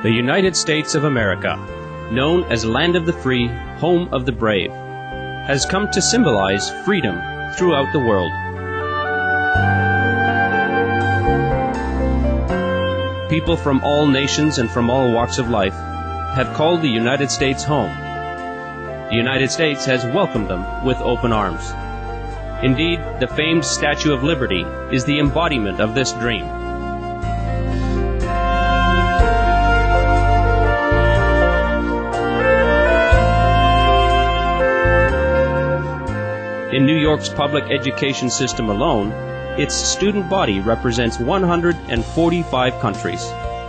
The United States of America, known as Land of the Free, Home of the Brave, has come to symbolize freedom throughout the world. People from all nations and from all walks of life have called the United States home. The United States has welcomed them with open arms. Indeed, the famed Statue of Liberty is the embodiment of this dream. In New York's public education system alone, its student body represents 145 countries.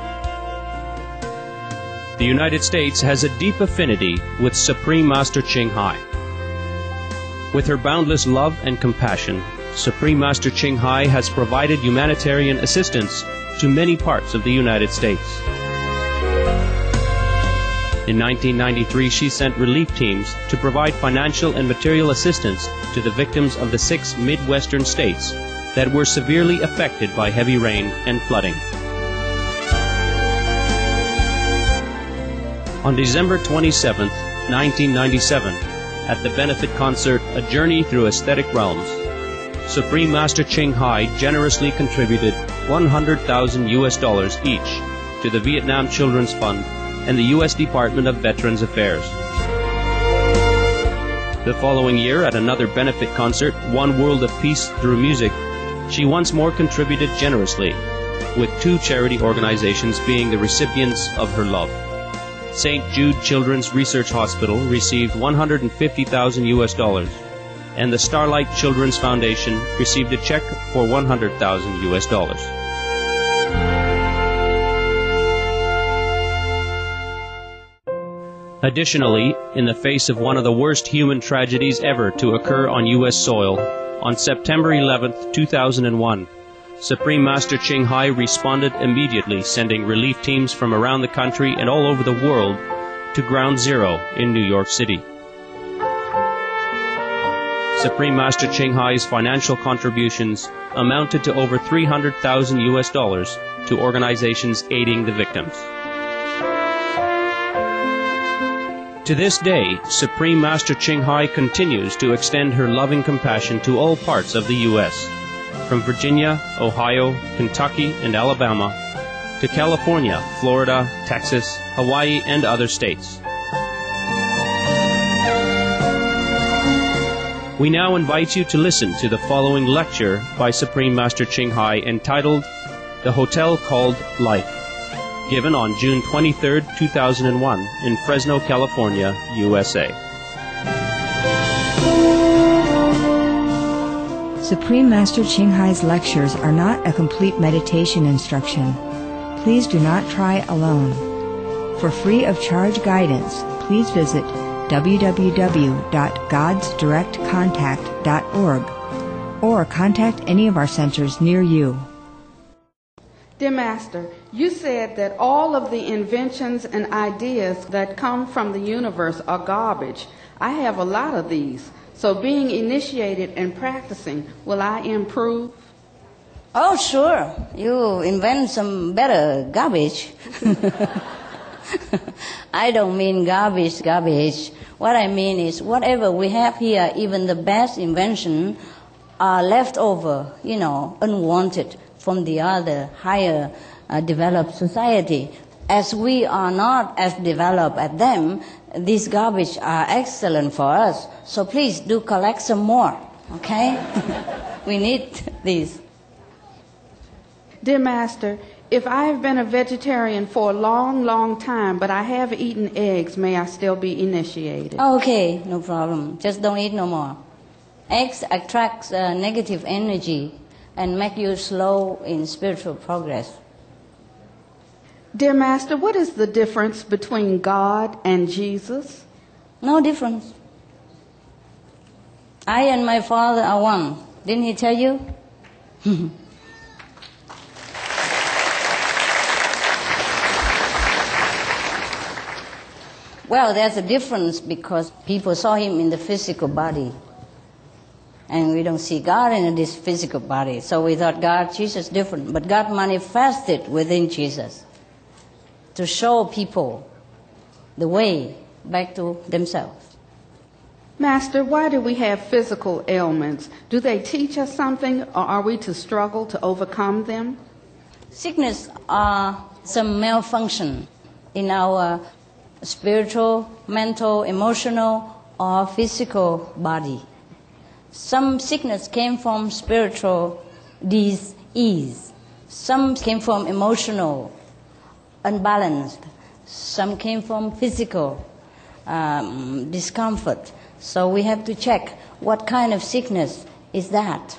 The United States has a deep affinity with Supreme Master Ching Hai. With her boundless love and compassion, Supreme Master Ching Hai has provided humanitarian assistance to many parts of the United States. In 1993, she sent relief teams to provide financial and material assistance to the victims of the 6 Midwestern states that were severely affected by heavy rain and flooding. On December 27, 1997, at the benefit concert A Journey Through Aesthetic Realms, Supreme Master Ching Hai generously contributed $100,000 each to the Vietnam Children's Fund and the U.S. Department of Veterans Affairs. The following year, at another benefit concert, One World of Peace Through Music, she once more contributed generously, with 2 charity organizations being the recipients of her love. St. Jude Children's Research Hospital received $150,000, and the Starlight Children's Foundation received a check for $100,000. Additionally, in the face of one of the worst human tragedies ever to occur on U.S. soil, on September 11, 2001, Supreme Master Ching Hai responded immediately, sending relief teams from around the country and all over the world to Ground Zero in New York City. Supreme Master Ching Hai's financial contributions amounted to over $300,000 to organizations aiding the victims. To this day, Supreme Master Ching Hai continues to extend her loving compassion to all parts of the U.S., from Virginia, Ohio, Kentucky, and Alabama, to California, Florida, Texas, Hawaii, and other states. We now invite you to listen to the following lecture by Supreme Master Ching Hai entitled The Hotel Called Life, given on June 23, 2001 in Fresno, California, USA. Supreme Master Ching Hai's lectures are not a complete meditation instruction. Please do not try alone. For free of charge guidance, please visit www.godsdirectcontact.org or contact any of our centers near you. Dear Master, you said that all of the inventions and ideas that come from the universe are garbage. I have a lot of these. So being initiated and practicing, will I improve? Oh, sure. You invent some better garbage. I don't mean garbage. What I mean is whatever we have here, even the best invention, are left over, unwanted from the other higher developed society. As we are not as developed as them, these garbage are excellent for us. So please do collect some more, okay? We need these. Dear Master, if I have been a vegetarian for a long, long time, but I have eaten eggs, may I still be initiated? Okay, no problem. Just don't eat no more. Eggs attract negative energy and make you slow in spiritual progress. Dear Master, what is the difference between God and Jesus? No difference. I and my Father are one. Didn't he tell you? Well, there's a difference because people saw him in the physical body. And we don't see God in this physical body. So we thought God, Jesus, different. But God manifested within Jesus. to show people the way back to themselves. Master, why do we have physical ailments? Do they teach us something, or are we to struggle to overcome them? Sickness are some malfunction in our spiritual, mental, emotional, or physical body. Some sickness came from spiritual disease. Some came from emotional, unbalanced. Some came from physical discomfort. So we have to check what kind of sickness is that.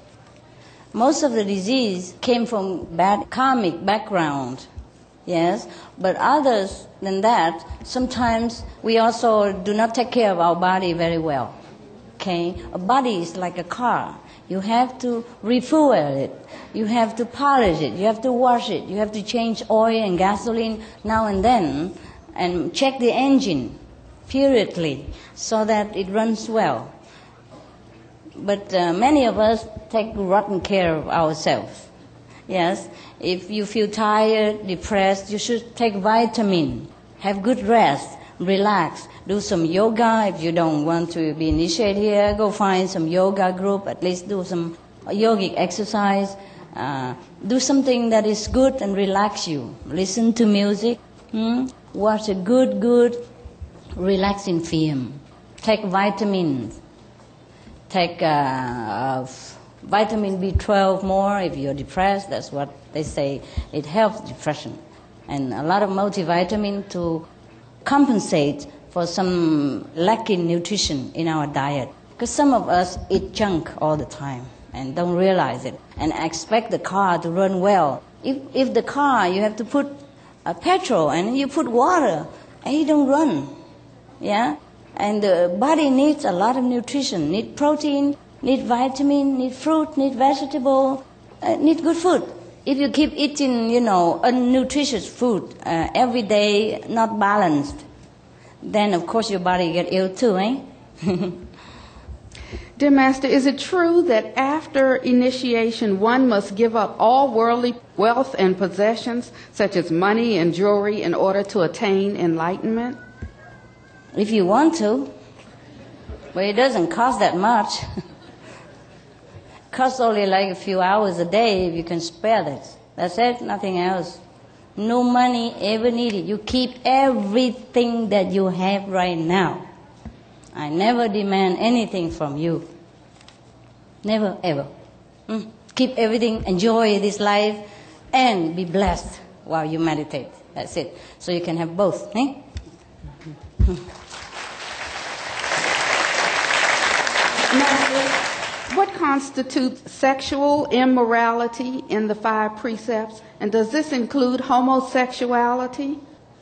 Most of the disease came from bad karmic background, yes, but others than that, sometimes we also do not take care of our body very well. Okay, a body is like a car. You have to refuel it. You have to polish it. You have to wash it. You have to change oil and gasoline now and then and check the engine periodically so that it runs well. But many of us take rotten care of ourselves. Yes, if you feel tired, depressed, you should take vitamin, have good rest, relax, do some yoga. If you don't want to be initiated here, go find some yoga group, at least do some yogic exercise. Do something that is good and relax you. Listen to music, watch a good relaxing film. Take vitamins. Take vitamin B12 more if you're depressed. That's what they say. It helps depression. And a lot of multivitamin to compensate for some lacking nutrition in our diet. Because some of us eat junk all the time and don't realize it and expect the car to run well. If the car, you have to put petrol and you put water and you don't run. Yeah? And the body needs a lot of nutrition, need protein, need vitamin, need fruit, need vegetable, need good food. If you keep eating, unnutritious food every day, not balanced, then of course your body get ill too, eh? Dear Master, is it true that after initiation one must give up all worldly wealth and possessions, such as money and jewelry, in order to attain enlightenment? If you want to, but it doesn't cost that much. Costs only like a few hours a day if you can spare that. That's it, nothing else. No money ever needed. You keep everything that you have right now. I never demand anything from you. Never, ever. Keep everything, enjoy this life, and be blessed while you meditate. That's it. So you can have both, eh? Master, what constitutes sexual immorality in the 5 precepts? And does this include homosexuality?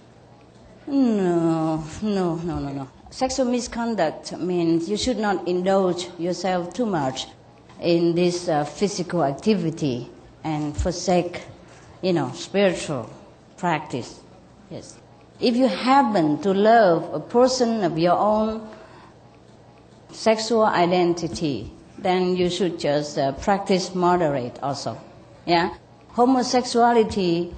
No. Sexual misconduct means you should not indulge yourself too much in this physical activity and forsake, spiritual practice. Yes. If you happen to love a person of your own sexual identity, then you should just practice moderate also. Yeah? Homosexuality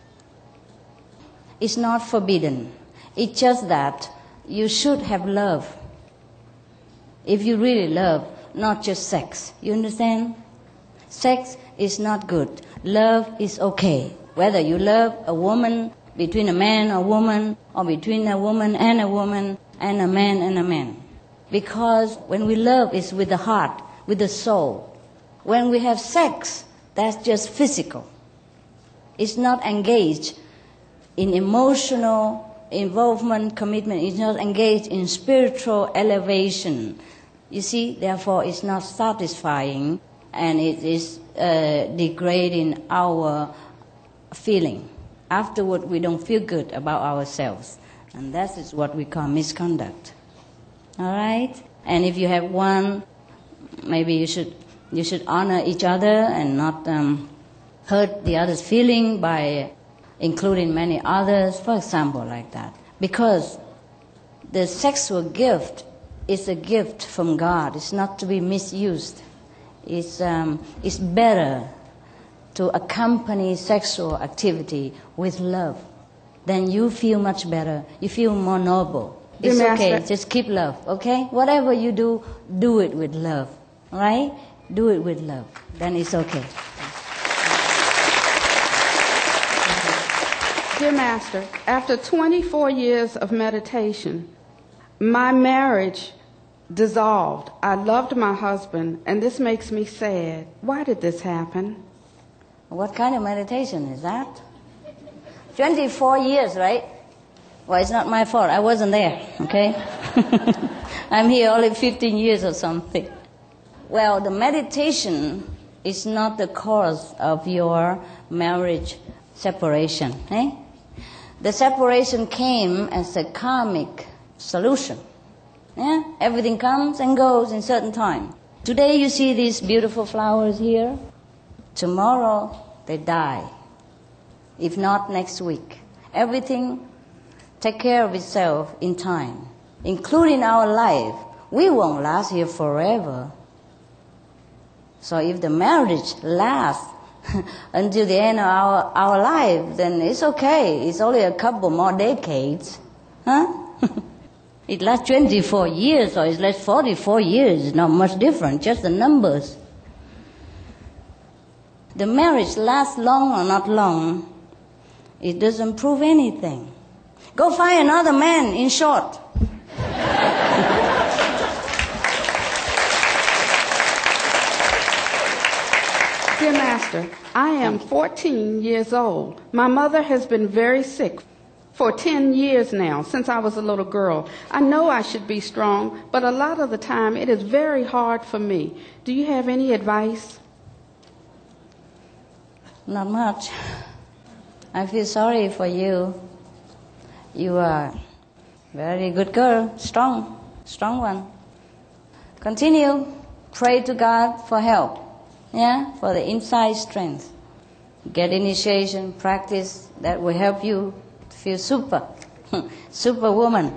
is not forbidden. It's just that you should have love. If you really love, not just sex. You understand? Sex is not good. Love is okay. Whether you love a woman, between a man or a woman, or between a woman and a woman, and a man and a man. Because when we love, it's with the heart, with the soul. When we have sex, that's just physical. It's not engaged in emotional involvement, commitment. It's not engaged in spiritual elevation. You see, therefore, it's not satisfying, and it is degrading our feeling. Afterward, we don't feel good about ourselves, and that is what we call misconduct. All right? And if you have one, maybe you should honor each other and not hurt the other's feeling by including many others, for example, like that. Because the sexual gift is a gift from God. It's not to be misused. It's better to accompany sexual activity with love. then you feel much better. You feel more noble. Dear It's Master, okay. Just keep love, okay? Whatever you do, do it with love, all right? Do it with love. Then it's okay. Dear Master, after 24 years of meditation, my marriage dissolved. I loved my husband, and this makes me sad. Why did this happen? What kind of meditation is that? 24 years, right? Well, it's not my fault. I wasn't there, okay? I'm here only 15 years or something. Well, the meditation is not the cause of your marriage separation, eh? The separation came as a karmic solution. Yeah? Everything comes and goes in certain time. Today you see these beautiful flowers here. Tomorrow they die. If not, next week. Everything take care of itself in time, including our life. We won't last here forever. So if the marriage lasts until the end of our life, then it's okay. It's only a couple more decades. Huh? It lasts 24 years or it lasts 44 years. It's not much different, just the numbers. The marriage lasts long or not long, it doesn't prove anything. Go find another man, in short. Dear Master, I am 14 years old. My mother has been very sick for 10 years now, since I was a little girl. I know I should be strong, but a lot of the time it is very hard for me. Do you have any advice? Not much. I feel sorry for you. You are a very good girl, strong one. Continue. Pray to God for help, yeah, for the inside strength. Get initiation, practice, that will help you to feel superwoman.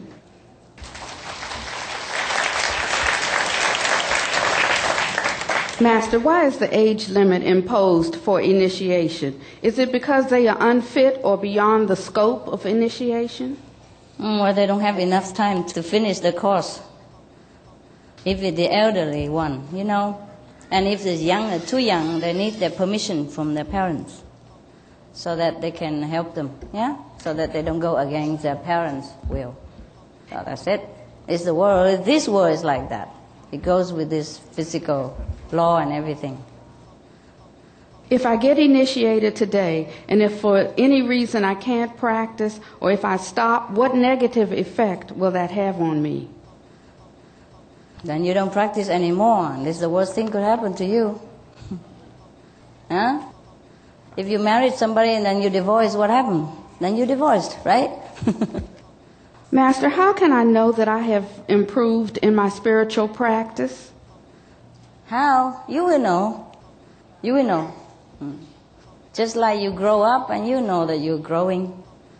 Master, why is the age limit imposed for initiation? Is it because they are unfit or beyond the scope of initiation? Well, they don't have enough time to finish the course. If it's the elderly one, you know, and if it's young, too young, they need their permission from their parents so that they can help them, yeah? So that they don't go against their parents' will. So that's it. It's the world. This world is like that. It goes with this physical law and everything. If I get initiated today, and if for any reason I can't practice, or if I stop, what negative effect will that have on me? Then you don't practice anymore. This is the worst thing could happen to you. Huh? If you married somebody and then you divorce, what happened? Then you divorced, right? Master, how can I know that I have improved in my spiritual practice? How? You will know. You will know. Just like you grow up and you know that you're growing.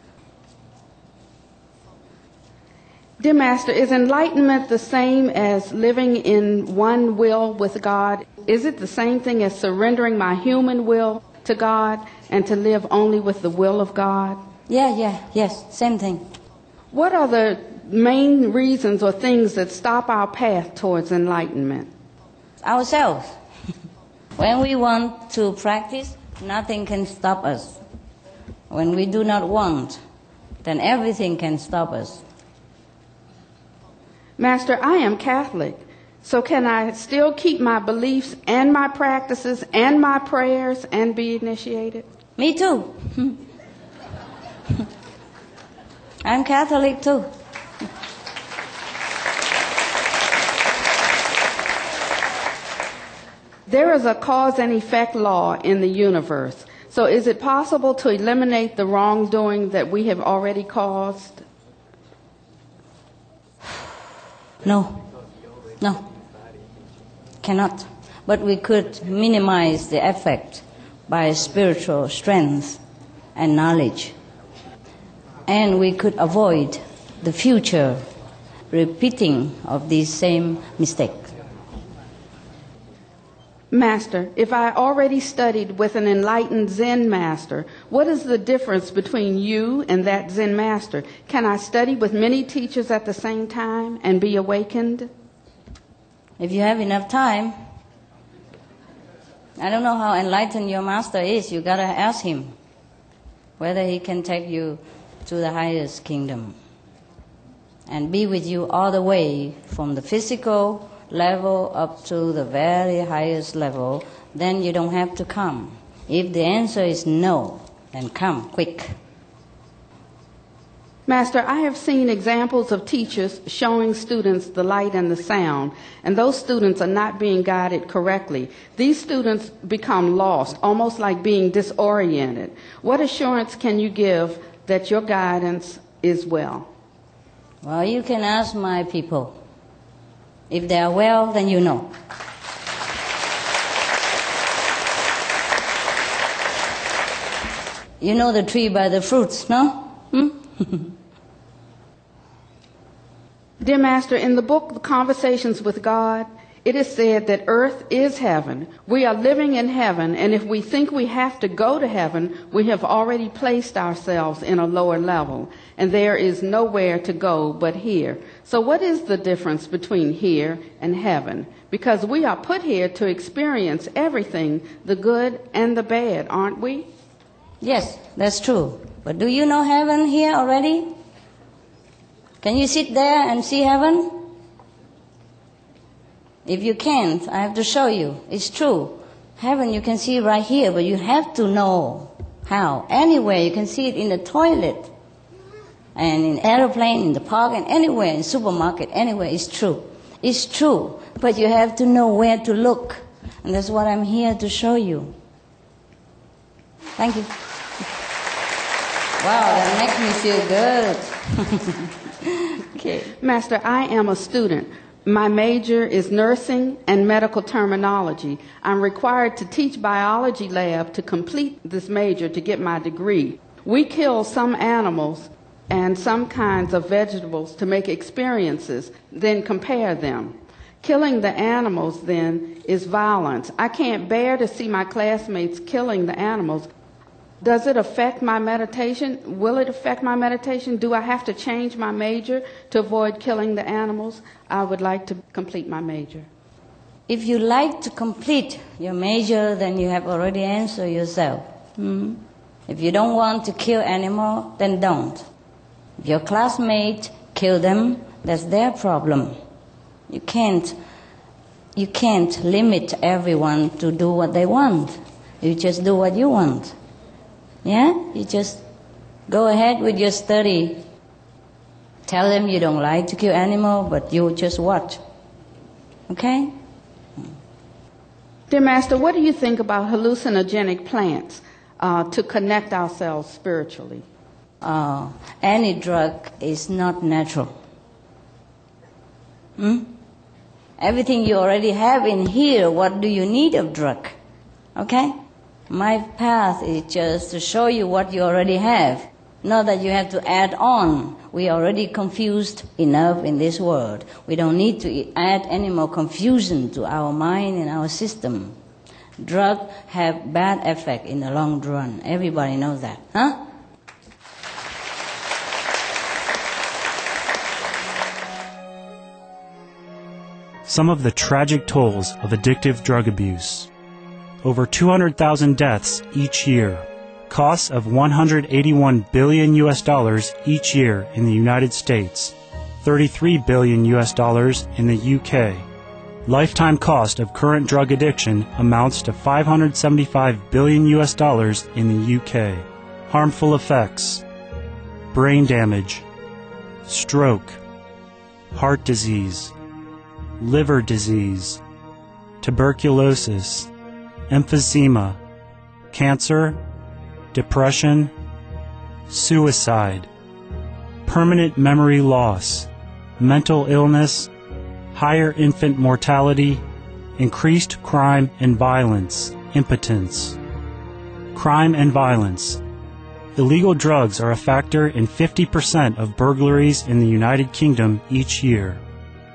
Dear Master, is enlightenment the same as living in one will with God? Is it the same thing as surrendering my human will to God and to live only with the will of God? Yes, same thing. What are the main reasons or things that stop our path towards enlightenment? Ourselves. When we want to practice, nothing can stop us. When we do not want, then everything can stop us. Master, I am Catholic, so can I still keep my beliefs and my practices and my prayers and be initiated? Me too. I'm Catholic too. There is a cause and effect law in the universe. So is it possible to eliminate the wrongdoing that we have already caused? No, cannot. But we could minimize the effect by spiritual strength and knowledge. And we could avoid the future repeating of these same mistakes. Master, if I already studied with an enlightened Zen master, what is the difference between you and that Zen master? Can I study with many teachers at the same time and be awakened? If you have enough time. I don't know how enlightened your master is. You gotta ask him whether he can take you to the highest kingdom and be with you all the way from the physical level up to the very highest level. Then you don't have to come. If the answer is no, then come quick. Master, I have seen examples of teachers showing students the light and the sound, and those students are not being guided correctly. These students become lost, almost like being disoriented. What assurance can you give that your guidance is well? Well, you can ask my people. If they are well, then you know. You know the tree by the fruits, no? Dear Master, in the book Conversations with God, it is said that earth is heaven. We are living in heaven, and if we think we have to go to heaven, we have already placed ourselves in a lower level, and there is nowhere to go but here. So what is the difference between here and heaven? Because we are put here to experience everything, the good and the bad, aren't we? Yes, that's true. But do you know heaven here already? Can you sit there and see heaven? If you can't, I have to show you. It's true. Heaven you can see right here, but you have to know how. Anywhere, you can see it in the toilet, and in airplane, in the park, and anywhere, in supermarket, anywhere. It's true. It's true, but you have to know where to look. And that's what I'm here to show you. Thank you. Wow, that makes me feel good. Okay. Master, I am a student. My major is nursing and medical terminology. I'm required to teach biology lab to complete this major to get my degree. We kill some animals and some kinds of vegetables to make experiences, then compare them. Killing the animals, then, is violence. I can't bear to see my classmates killing the animals. Does it affect my meditation? Will it affect my meditation? Do I have to change my major to avoid killing the animals? I would like to complete my major. If you like to complete your major, then you have already answered yourself. If you don't want to kill animal, then don't. If your classmates kill them, that's their problem. You can't limit everyone to do what they want. You just do what you want. Yeah? You just go ahead with your study. Tell them you don't like to kill animal, but you just watch. Okay? Dear Master, what do you think about hallucinogenic plants to connect ourselves spiritually? Any drug is not natural. Everything you already have in here, what do you need of drug? Okay? My path is just to show you what you already have, not that you have to add on. We are already confused enough in this world. We don't need to add any more confusion to our mind and our system. Drugs have bad effect in the long run. Everybody knows that, huh? Some of the tragic tolls of addictive drug abuse. Over 200,000 deaths each year. Costs of $181 billion each year in the United States. $33 billion in the UK. Lifetime cost of current drug addiction amounts to $575 billion in the UK. Harmful effects. Brain damage. Stroke. Heart disease. Liver disease. Tuberculosis. Emphysema, cancer, depression, suicide, permanent memory loss, mental illness, higher infant mortality, increased crime and violence, impotence. Crime and violence. Illegal drugs are a factor in 50% of burglaries in the United Kingdom each year.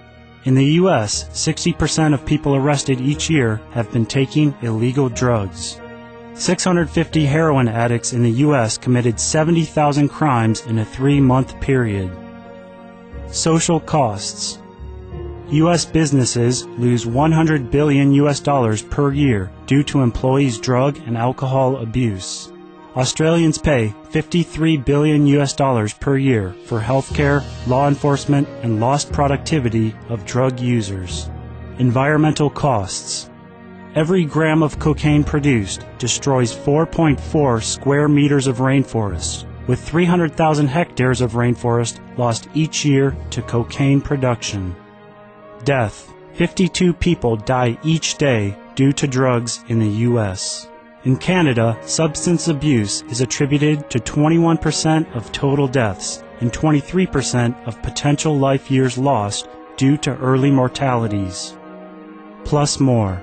In the U.S., 60% of people arrested each year have been taking illegal drugs. 650 heroin addicts in the U.S. committed 70,000 crimes in a 3-month period. Social costs. U.S. businesses lose $100 billion per year due to employees' drug and alcohol abuse. Australians pay $53 billion per year for healthcare, law enforcement, and lost productivity of drug users. Environmental costs. Every gram of cocaine produced destroys 4.4 square meters of rainforest, with 300,000 hectares of rainforest lost each year to cocaine production. Death. 52 people die each day due to drugs in the U.S. In Canada, substance abuse is attributed to 21% of total deaths and 23% of potential life years lost due to early mortalities. Plus more.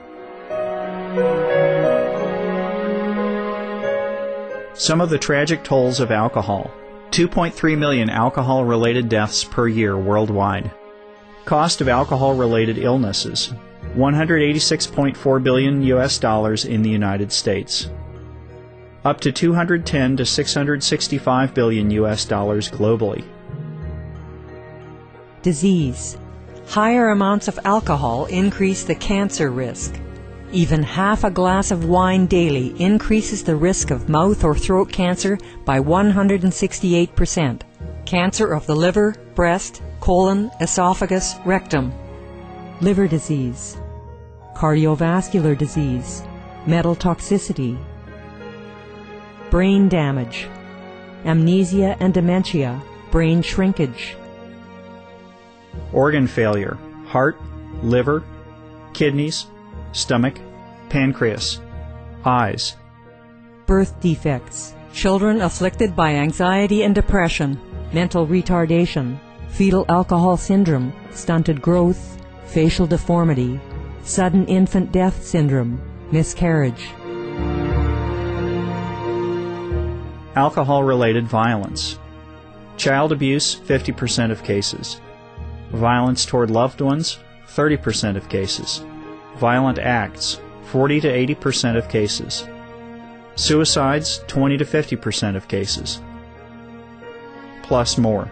Some of the tragic tolls of alcohol. 2.3 million alcohol-related deaths per year worldwide. Cost of alcohol-related illnesses. $186.4 billion in the United States. Up to $210 to $665 billion globally. Disease. Higher amounts of alcohol increase the cancer risk. Even half a glass of wine daily increases the risk of mouth or throat cancer by 168%. Cancer of the liver, breast, colon, esophagus, rectum. Liver disease. Cardiovascular disease. Metal toxicity. Brain damage. Amnesia and dementia. Brain shrinkage. Organ failure. Heart, liver, kidneys, stomach, pancreas, eyes. Birth defects. Children afflicted by anxiety and depression. Mental retardation. Fetal alcohol syndrome. Stunted growth. Facial deformity. Sudden infant death syndrome. Miscarriage. Alcohol-related violence. Child abuse, 50% of cases. Violence toward loved ones, 30% of cases. Violent acts, 40 to 80% of cases. Suicides, 20 to 50% of cases. Plus more.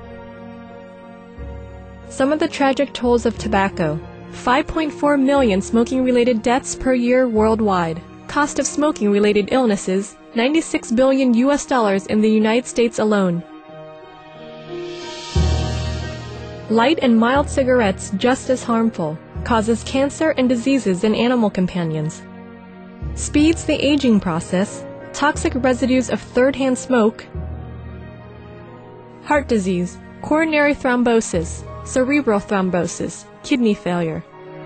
Some of the tragic tolls of tobacco. 5.4 million smoking-related deaths per year worldwide. Cost of smoking-related illnesses, $96 billion in the United States alone. Light and mild cigarettes just as harmful. Causes cancer and diseases in animal companions. Speeds the aging process. Toxic residues of third-hand smoke. Heart disease, coronary thrombosis, cerebral thrombosis, kidney failure.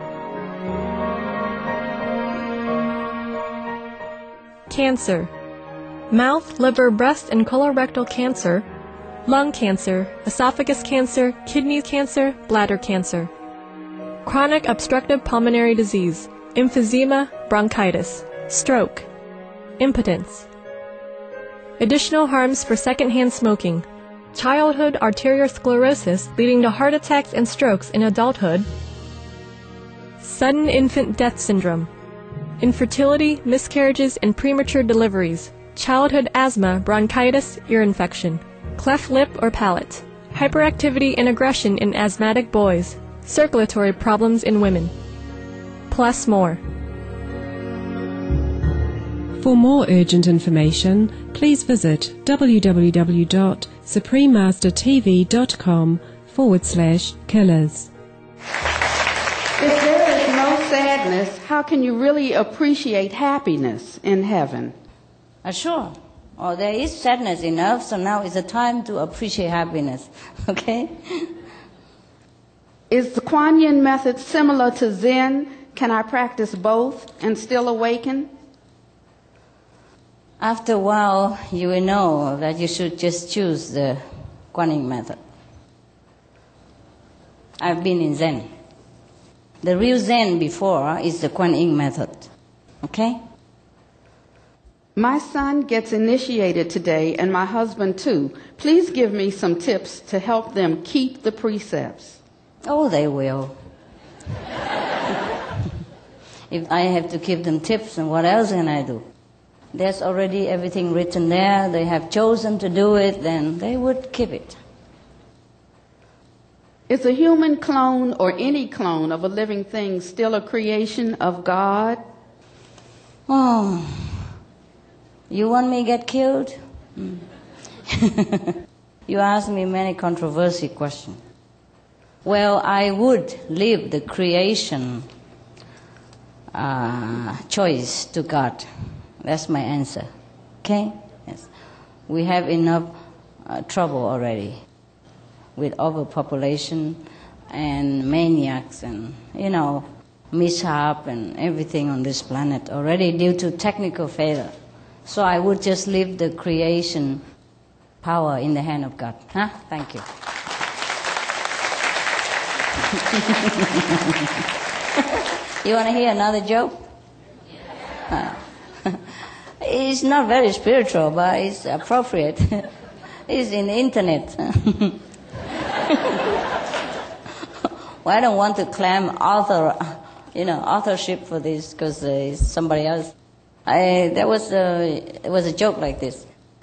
Cancer. Mouth, liver, breast, and colorectal cancer. Lung cancer, esophagus cancer, kidney cancer, bladder cancer. Chronic obstructive pulmonary disease, emphysema, bronchitis, stroke, impotence. Additional harms for secondhand smoking. Childhood arteriosclerosis leading to heart attacks and strokes in adulthood. Sudden infant death syndrome. Infertility, miscarriages, and premature deliveries. Childhood asthma, bronchitis, ear infection. Cleft lip or palate. Hyperactivity and aggression in asthmatic boys. Circulatory problems in women. Plus more. For more urgent information, please visit www.suprememastertv.com/killers. If there is no sadness, how can you really appreciate happiness in heaven? Sure. Oh, there is sadness enough, so now is the time to appreciate happiness. Okay? Is the Kuan Yin method similar to Zen? Can I practice both and still awaken? After a while, you will know that you should just choose the Kuan Yin method. I've been in Zen. The real Zen before is the Kuan Yin method. Okay? My son gets initiated today, and my husband too. Please give me some tips to help them keep the precepts. Oh, they will. If I have to give them tips, and what else can I do? There's already everything written there. They have chosen to do it, then they would keep it. Is a human clone or any clone of a living thing still a creation of God? Oh, you want me to get killed? You ask me many controversial questions. Well, I would leave the creation choice to God. That's my answer. Okay? Yes. We have enough trouble already with overpopulation and maniacs and, mishap and everything on this planet already due to technical failure. So I would just leave the creation power in the hand of God. Huh? Thank you. You want to hear another joke? It's not very spiritual, but it's appropriate. It's in the internet. Well, I don't want to claim authorship for this because it's somebody else. It was a joke like this.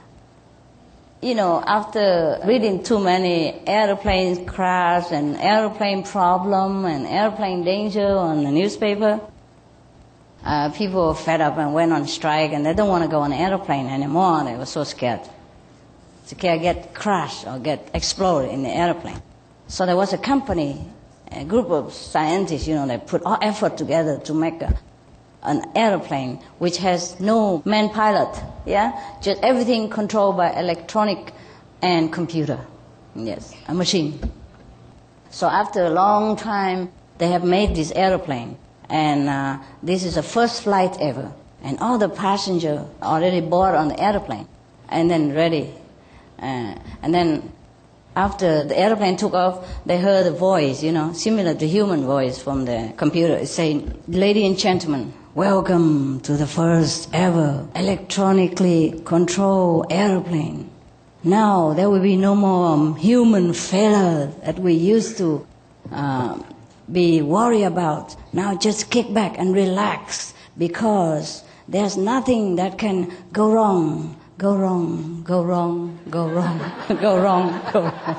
After reading too many airplane crash and airplane problem and airplane danger on the newspaper, people were fed up and went on strike, and they don't want to go on an airplane anymore. They were so scared. Scared get crashed or get exploded in the airplane. So there was a company, a group of scientists, they put all effort together to make an airplane which has no man pilot, just everything controlled by electronic and computer, a machine. So after a long time, they have made this airplane, and this is the first flight ever, and all the passengers already board on the airplane, and then ready, and then after the airplane took off, they heard a voice, similar to human voice from the computer. It's saying, "Ladies and gentlemen, welcome to the first ever electronically controlled airplane. Now there will be no more human failure that we used to be worried about. Now just kick back and relax, because there's nothing that can go wrong. Go wrong, go wrong, go wrong, go wrong, go wrong."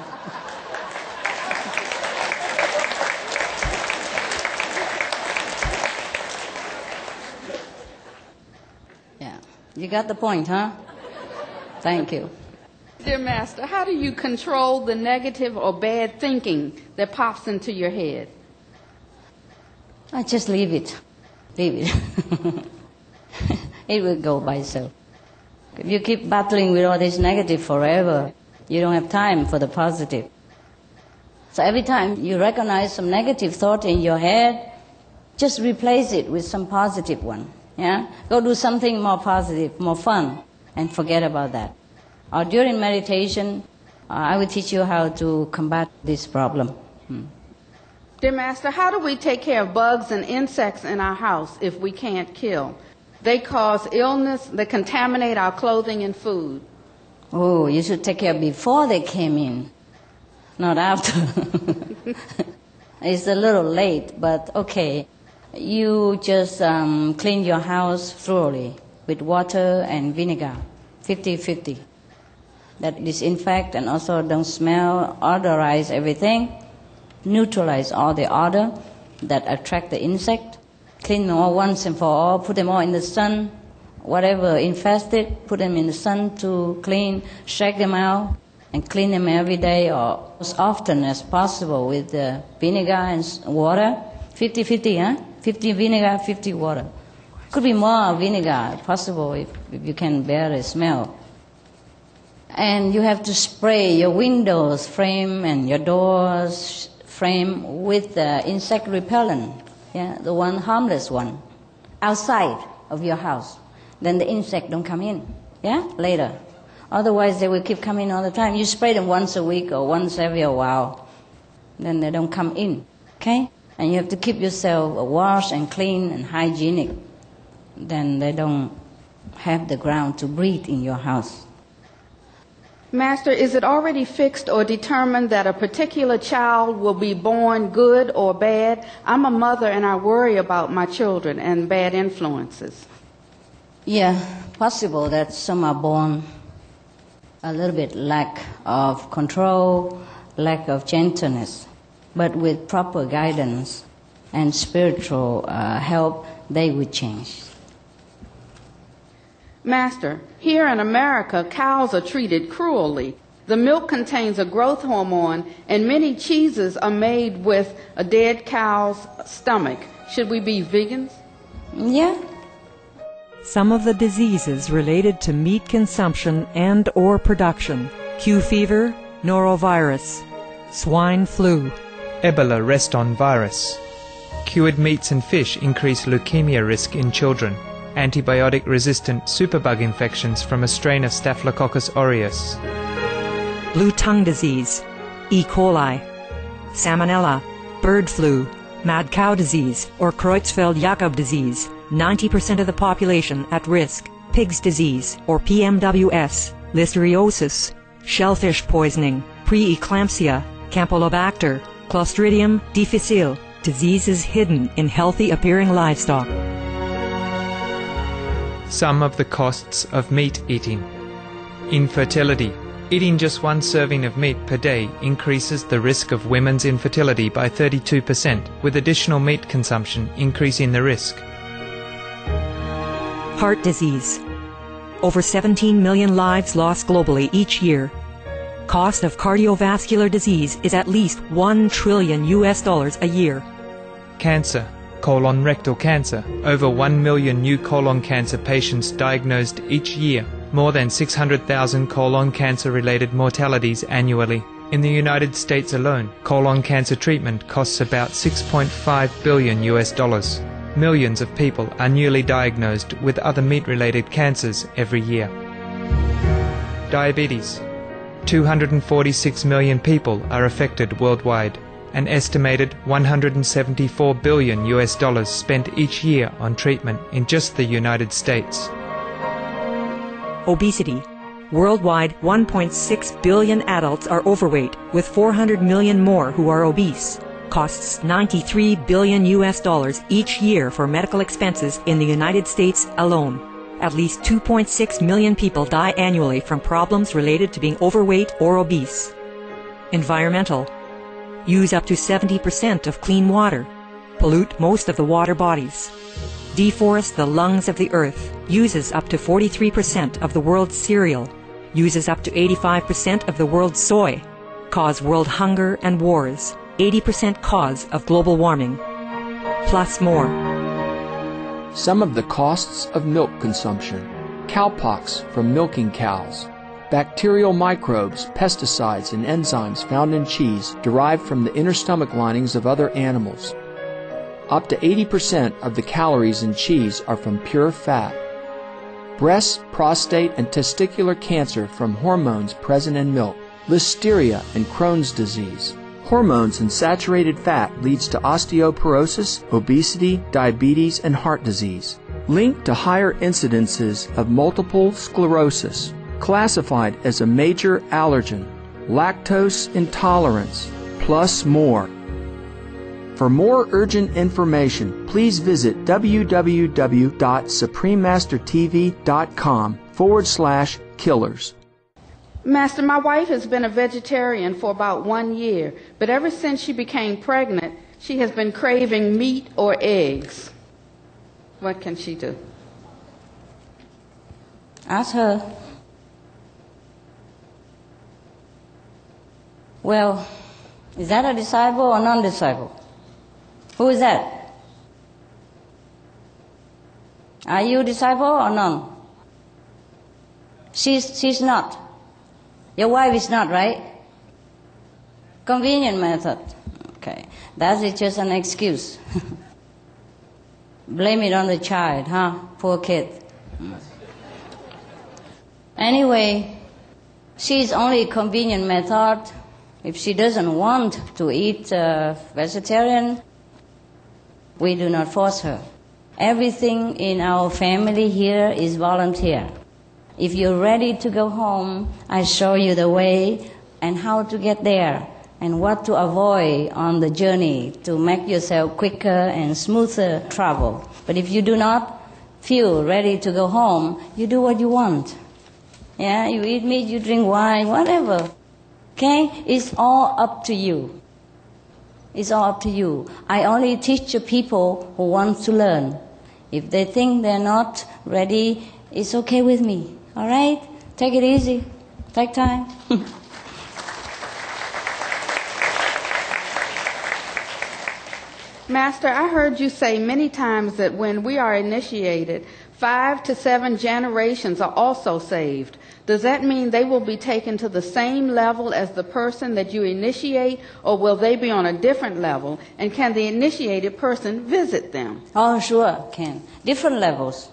Yeah, you got the point, huh? Thank you. Dear Master, how do you control the negative or bad thinking that pops into your head? I just leave it. Leave it. It will go by itself. If you keep battling with all this negative forever, you don't have time for the positive. So every time you recognize some negative thought in your head, just replace it with some positive one. Go do something more positive, more fun, and forget about that. Or during meditation, I will teach you how to combat this problem. Dear Master, how do we take care of bugs and insects in our house if we can't kill? They cause illness, they contaminate our clothing and food. Oh, you should take care before they came in, not after. It's a little late, but okay. You just clean your house thoroughly with water and vinegar, 50-50. That disinfect and also don't smell, odorize everything, neutralize all the odor that attract the insect. Clean them all once and for all, put them all in the sun. Whatever infested, put them in the sun to clean, shake them out, and clean them every day or as often as possible with vinegar and water. 50-50, huh? 50 vinegar, 50 water. Could be more vinegar, possible if you can bear the smell. And you have to spray your windows frame and your doors frame with insect repellent. The one harmless one, outside of your house. Then the insect don't come in, later. Otherwise they will keep coming all the time. You spray them once a week or once every a while. Then they don't come in, okay? And you have to keep yourself washed and clean and hygienic. Then they don't have the ground to breathe in your house. Master, is it already fixed or determined that a particular child will be born good or bad? I'm a mother and I worry about my children and bad influences. Yeah, possible that some are born a little bit lack of control, lack of gentleness. But with proper guidance and spiritual help, they would change. Master, here in America, cows are treated cruelly. The milk contains a growth hormone, and many cheeses are made with a dead cow's stomach. Should we be vegans? Yeah. Some of the diseases related to meat consumption and or production: Q fever, norovirus, swine flu, Ebola reston virus. Cured meats and fish increase leukemia risk in children. Antibiotic-resistant superbug infections from a strain of Staphylococcus aureus. blue tongue disease, E. coli, salmonella, bird flu, mad cow disease, or Creutzfeldt-Jakob disease, 90% of the population at risk, pig's disease, or PMWS, listeriosis, shellfish poisoning, preeclampsia, Campylobacter, Clostridium difficile, diseases hidden in healthy-appearing livestock. Some of the costs of meat eating. Infertility. Eating just one serving of meat per day increases the risk of women's infertility by 32%, with additional meat consumption increasing the risk. Heart disease. Over 17 million lives lost globally each year. Cost of cardiovascular disease is at least $1 trillion a year. Cancer. Colon rectal cancer. Over 1 million new colon cancer patients diagnosed each year. More than 600,000 colon cancer-related mortalities annually. In the United States alone, colon cancer treatment costs about $6.5 billion. Millions of people are newly diagnosed with other meat-related cancers every year. Diabetes. 246 million people are affected worldwide. An estimated $174 billion spent each year on treatment in just the United States. Obesity. Worldwide, 1.6 billion adults are overweight, with 400 million more who are obese. Costs $93 billion each year for medical expenses in the United States alone. At least 2.6 million people die annually from problems related to being overweight or obese. Environmental. Use up to 70% of clean water. Pollute most of the water bodies. Deforest the lungs of the earth. Uses up to 43% of the world's cereal. Uses up to 85% of the world's soy. Cause world hunger and wars. 80% cause of global warming. Plus more. Some of the costs of milk consumption. Cowpox from milking cows. Bacterial microbes, pesticides, and enzymes found in cheese derived from the inner stomach linings of other animals. Up to 80% of the calories in cheese are from pure fat. Breast, prostate, and testicular cancer from hormones present in milk. Listeria and Crohn's disease. Hormones in saturated fat leads to osteoporosis, obesity, diabetes, and heart disease. Linked to higher incidences of multiple sclerosis. Classified as a major allergen, lactose intolerance, plus more. For more urgent information, please visit www.suprememastertv.com/killers. Master, my wife has been a vegetarian for about 1 year, but ever since she became pregnant, she has been craving meat or eggs. What can she do? Ask her. Well, is that a disciple or non-disciple? Who is that? Are you a disciple or none? She's not. Your wife is not, right? Convenient method. Okay. That is just an excuse. Blame it on the child, huh? Poor kid. Anyway, she's only a convenient method. If she doesn't want to eat vegetarian, we do not force her. Everything in our family here is volunteer. If you're ready to go home, I show you the way and how to get there and what to avoid on the journey to make yourself quicker and smoother travel. But if you do not feel ready to go home, you do what you want. Yeah, you eat meat, you drink wine, whatever. Okay? It's all up to you. It's all up to you. I only teach the people who want to learn. If they think they're not ready, it's okay with me. All right? Take it easy. Take time. Master, I heard you say many times that when we are initiated, 5 to 7 generations are also saved. Does that mean they will be taken to the same level as the person that you initiate, or will they be on a different level? And can the initiated person visit them? Oh, sure, can. Different levels.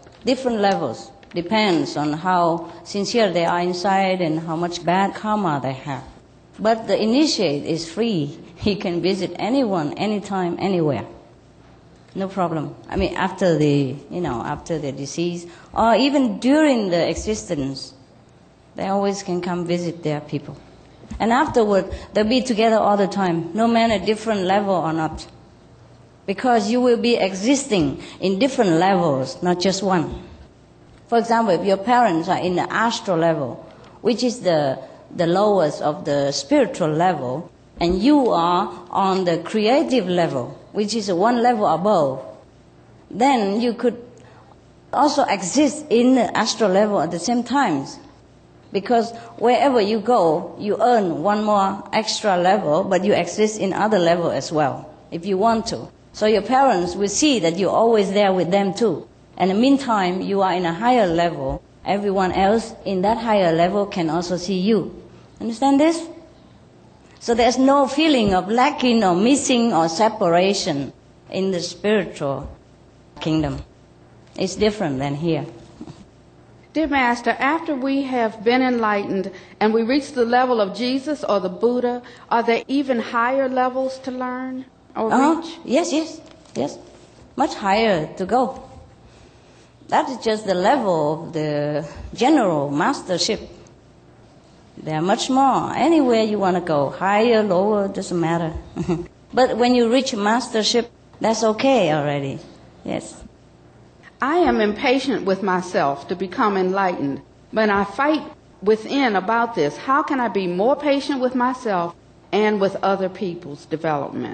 Depends on how sincere they are inside and how much bad karma they have. But the initiate is free. He can visit anyone, anytime, anywhere. No problem. I mean, after the disease, or even during the existence, they always can come visit their people. And afterward, they'll be together all the time, no matter different level or not. Because you will be existing in different levels, not just one. For example, if your parents are in the astral level, which is the lowest of the spiritual level, and you are on the creative level, which is one level above, then you could also exist in the astral level at the same time. Because wherever you go, you earn one more extra level, but you exist in other level as well, if you want to. So your parents will see that you're always there with them too. And in the meantime, you are in a higher level. Everyone else in that higher level can also see you. Understand this? So there's no feeling of lacking or missing or separation in the spiritual kingdom. It's different than here. Dear Master, after we have been enlightened and we reach the level of Jesus or the Buddha, are there even higher levels to learn or reach? Yes. Much higher to go. That is just the level of the general mastership. There are much more. Anywhere you want to go, higher, lower, doesn't matter. But when you reach mastership, that's okay already. Yes. I am impatient with myself to become enlightened, but I fight within about this. How can I be more patient with myself and with other people's development?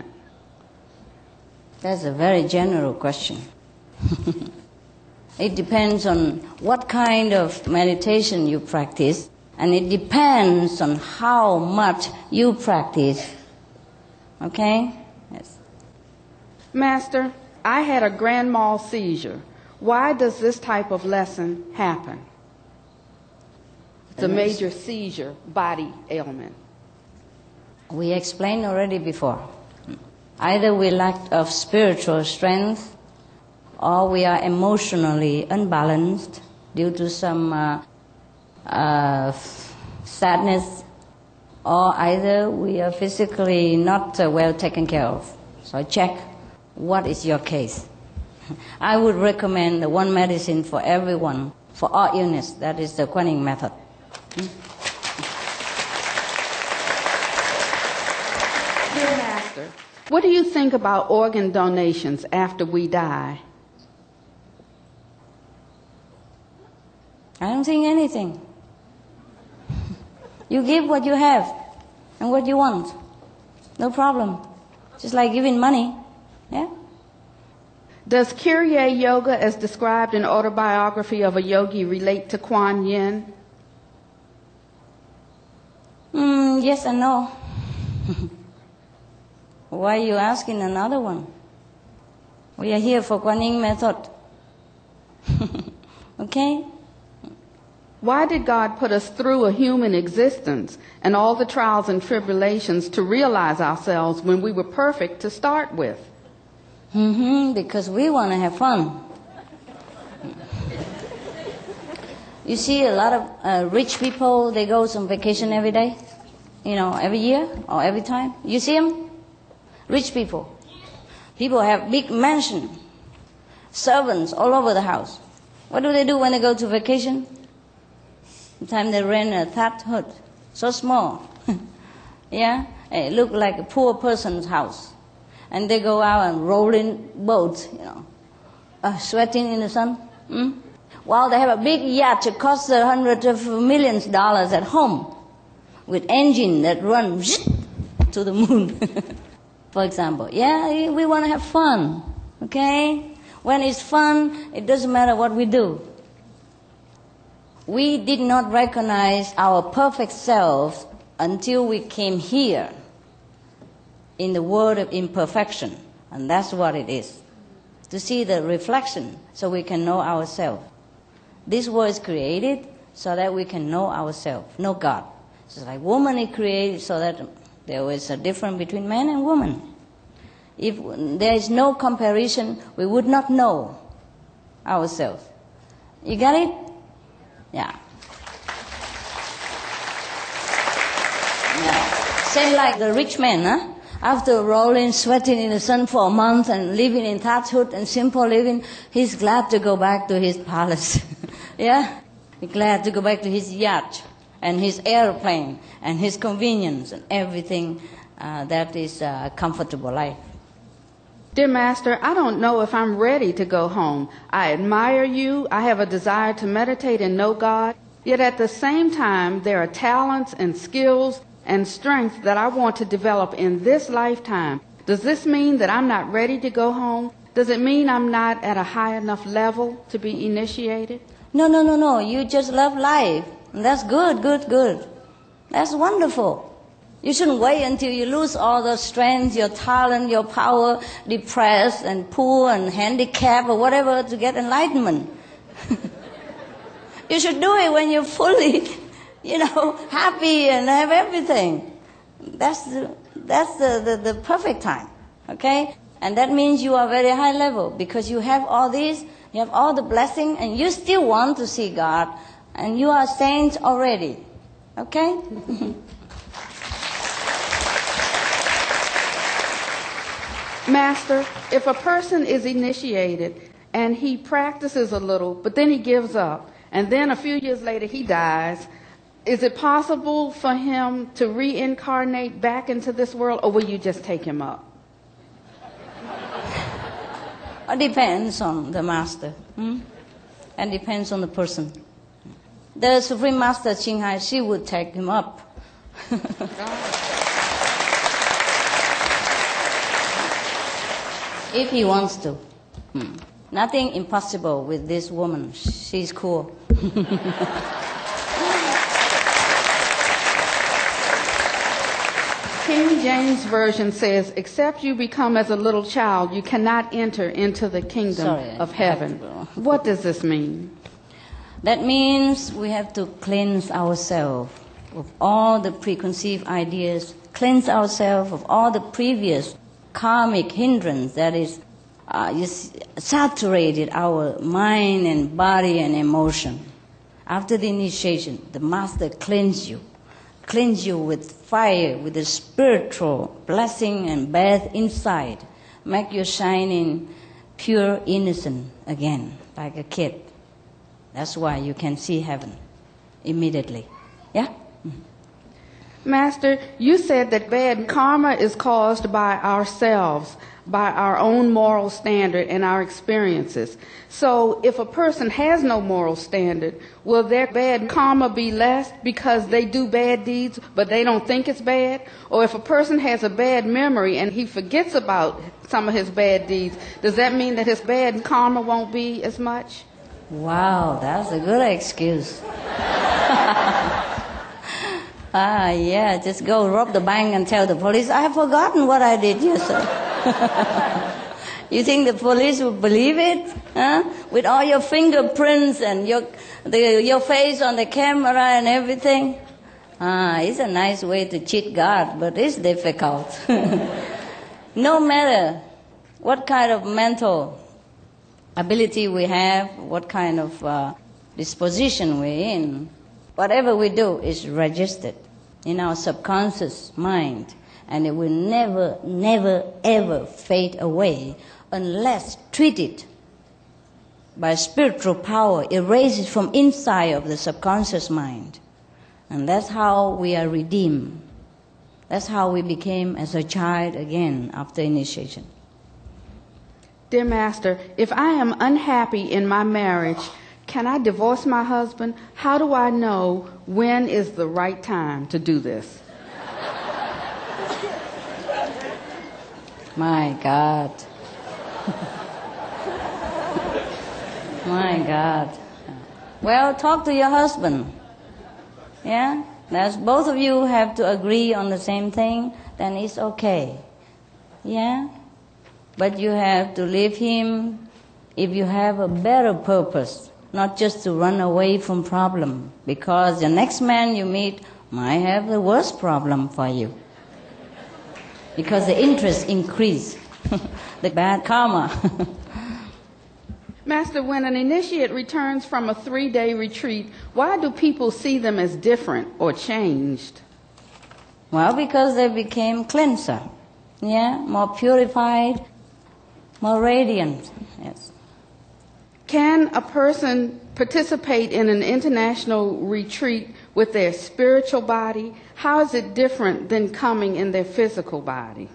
That's a very general question. It depends on what kind of meditation you practice, and it depends on how much you practice. Okay? Yes. Master, I had a grand mal seizure. Why does this type of lesson happen? It's a major seizure, body ailment. We explained already before. Either we lack of spiritual strength, or we are emotionally unbalanced due to some sadness, or either we are physically not well taken care of. So check what is your case. I would recommend the one medicine for everyone, for all illness. That is the Kuan Yin method. Dear Master, what do you think about organ donations after we die? I don't think anything. You give what you have and what you want. No problem. Just like giving money. Yeah? Does Kriya Yoga, as described in Autobiography of a Yogi, relate to Kuan Yin? Yes and no. Why are you asking another one? We are here for Kuan Yin method. Okay? Why did God put us through a human existence and all the trials and tribulations to realize ourselves when we were perfect to start with? Because we want to have fun. You see a lot of rich people, they go on vacation every day, every year or every time. You see them? Rich people. People have big mansion, servants all over the house. What do they do when they go to vacation? Sometimes they rent a thatch hut, so small. Yeah, it look like a poor person's house. And they go out and roll in boats, sweating in the sun. While they have a big yacht, it costs hundreds of millions of dollars at home, with engine that run to the moon, for example. Yeah, we want to have fun, okay? When it's fun, it doesn't matter what we do. We did not recognize our perfect selves until we came here in the world of imperfection, and that's what it is. To see the reflection so we can know ourselves. This world is created so that we can know ourselves, know God. It's like woman is created so that there is a difference between man and woman. If there is no comparison, we would not know ourselves. You got it? Yeah. Same like the rich man, huh? After rolling, sweating in the sun for a month and living in thatch hut and simple living, he's glad to go back to his palace. Yeah? He's glad to go back to his yacht and his airplane and his convenience and everything that is a comfortable life. Dear Master, I don't know if I'm ready to go home. I admire you. I have a desire to meditate and know God. Yet at the same time, there are talents and skills and strength that I want to develop in this lifetime. Does this mean that I'm not ready to go home? Does it mean I'm not at a high enough level to be initiated? No. You just love life. And that's good. That's wonderful. You shouldn't wait until you lose all the strength, your talent, your power, depressed and poor and handicapped or whatever to get enlightenment. You should do it when you're fully, happy and have everything. That's the perfect time, okay? And that means you are very high level because you have all these, you have all the blessing, and you still want to see God, and you are saints already, okay? Master, if a person is initiated and he practices a little, but then he gives up, and then a few years later he dies, is it possible for him to reincarnate back into this world, or will you just take him up? It depends on the master. And depends on the person. The Supreme Master Ching Hai, she would take him up. If he wants to. Nothing impossible with this woman. She's cool. King James Version says, except you become as a little child, you cannot enter into the kingdom of heaven. What does this mean? That means we have to cleanse ourselves of all the preconceived ideas, cleanse ourselves of all the previous karmic hindrance that is saturated our mind and body and emotion. After the initiation, the Master cleanse you with fire, with the spiritual blessing and bath inside, make you shining pure innocent again, like a kid. That's why you can see heaven immediately. Yeah? Master, you said that bad karma is caused by ourselves, by our own moral standard and our experiences. So if a person has no moral standard, will their bad karma be less because they do bad deeds but they don't think it's bad? Or if a person has a bad memory and he forgets about some of his bad deeds, does that mean that his bad karma won't be as much? Wow, that's a good excuse. Yeah, just go rob the bank and tell the police, I have forgotten what I did yesterday. You think the police will believe it? Huh? With all your fingerprints and your face on the camera and everything? It's a nice way to cheat God, but it's difficult. No matter what kind of mental ability we have, what kind of disposition we're in, whatever we do is registered in our subconscious mind, and it will never, ever fade away unless treated by spiritual power, erase it from inside of the subconscious mind. And that's how we are redeemed. That's how we became as a child again after initiation. Dear Master, if I am unhappy in my marriage, can I divorce my husband? How do I know when is the right time to do this? My God. My God. Well, talk to your husband. Yeah? That's both of you have to agree on the same thing, then it's okay. Yeah? But you have to leave him if you have a better purpose, not just to run away from problem, because the next man you meet might have the worst problem for you. Because the interest increase, the bad karma. Master, when an initiate returns from a 3-day retreat, why do people see them as different or changed? Well, because they became cleanser, yeah, more purified, more radiant, yes. Can a person participate in an international retreat with their spiritual body? How is it different than coming in their physical body?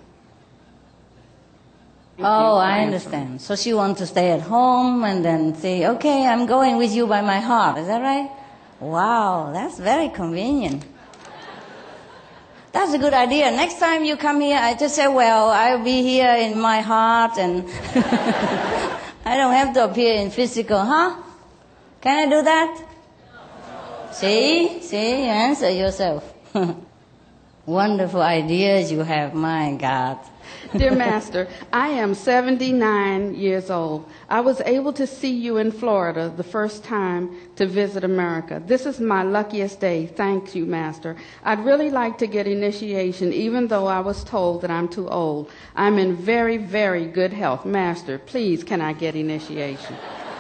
Oh, I understand. So she wants to stay at home and then say, okay, I'm going with you by my heart. Is that right? Wow, that's very convenient. That's a good idea. Next time you come here, I just say, well, I'll be here in my heart and I don't have to appear in physical, huh? Can I do that? See, you answer yourself. Wonderful ideas you have, my God. Dear Master, I am 79 years old. I was able to see you in Florida the first time to visit America. This is my luckiest day. Thank you, Master. I'd really like to get initiation, even though I was told that I'm too old. I'm in very, very good health. Master, please, can I get initiation?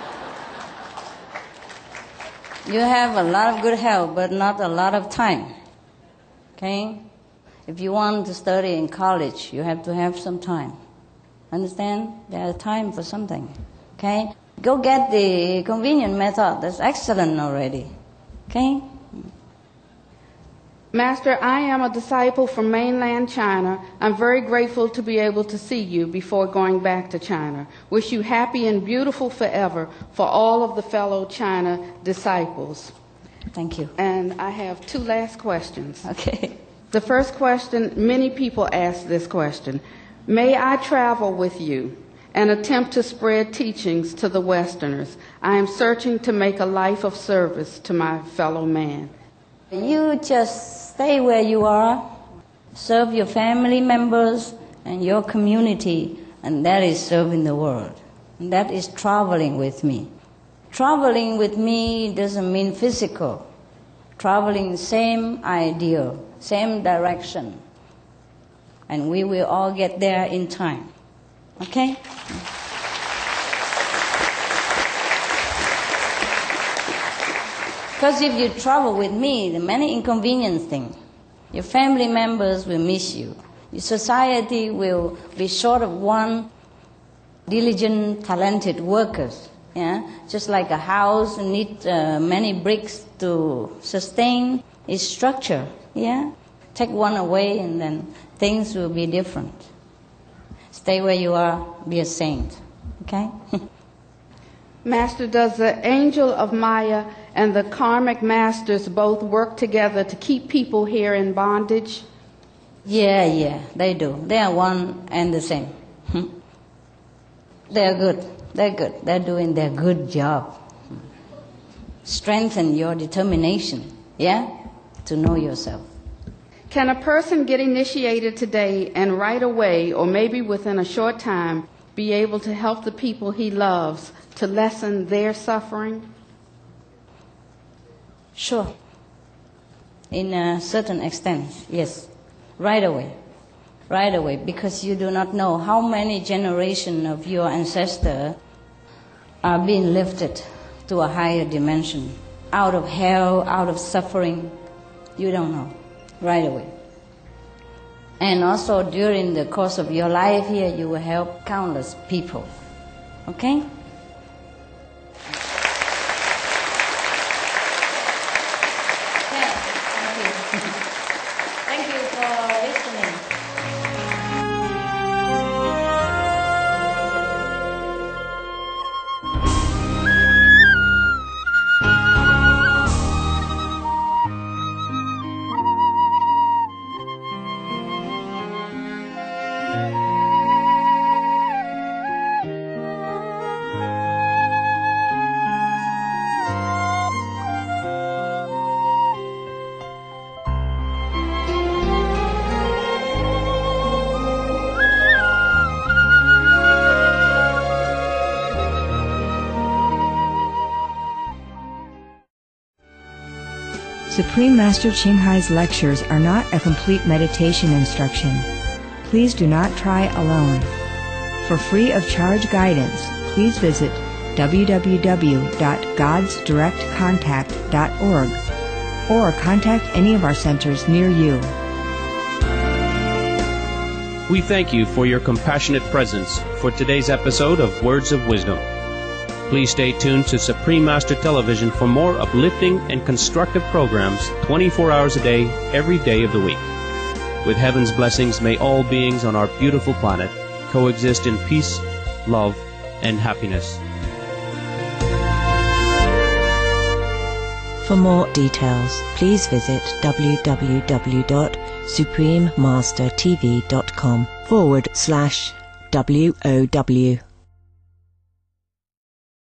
You have a lot of good health, but not a lot of time. Okay? If you want to study in college, you have to have some time. Understand? There's time for something. Okay? Go get the convenient method. That's excellent already. Okay? Master, I am a disciple from mainland China. I'm very grateful to be able to see you before going back to China. Wish you happy and beautiful forever for all of the fellow China disciples. Thank you. And I have 2 last questions. Okay. The first question, many people ask this question. May I travel with you and attempt to spread teachings to the Westerners? I am searching to make a life of service to my fellow man. You just stay where you are, serve your family members and your community, and that is serving the world. And that is traveling with me. Traveling with me doesn't mean physical. Traveling same idea, same direction. And we will all get there in time. Okay? Because if you travel with me, the many inconvenience things. Your family members will miss you. Your society will be short of one diligent, talented workers. Yeah? Just like a house needs many bricks to sustain its structure. Yeah? Take one away and then things will be different. Stay where you are, be a saint. Okay? Master, does the angel of Maya and the karmic masters both work together to keep people here in bondage? Yeah, they do. They are one and the same. They are good. They're good. They're doing their good job. Strengthen your determination, yeah, to know yourself. Can a person get initiated today and right away, or maybe within a short time, be able to help the people he loves to lessen their suffering? Sure. In a certain extent, yes. Right away. Right away, because you do not know how many generations of your ancestors are being lifted to a higher dimension, out of hell, out of suffering. You don't know. Right away. And also during the course of your life here, you will help countless people. Okay? Supreme Master Ching Hai's lectures are not a complete meditation instruction. Please do not try alone. For free of charge guidance, please visit www.godsdirectcontact.org or contact any of our centers near you. We thank you for your compassionate presence for today's episode of Words of Wisdom. Please stay tuned to Supreme Master Television for more uplifting and constructive programs 24 hours a day, every day of the week. With heaven's blessings, may all beings on our beautiful planet coexist in peace, love, and happiness. For more details, please visit www.suprememastertv.com/WOW.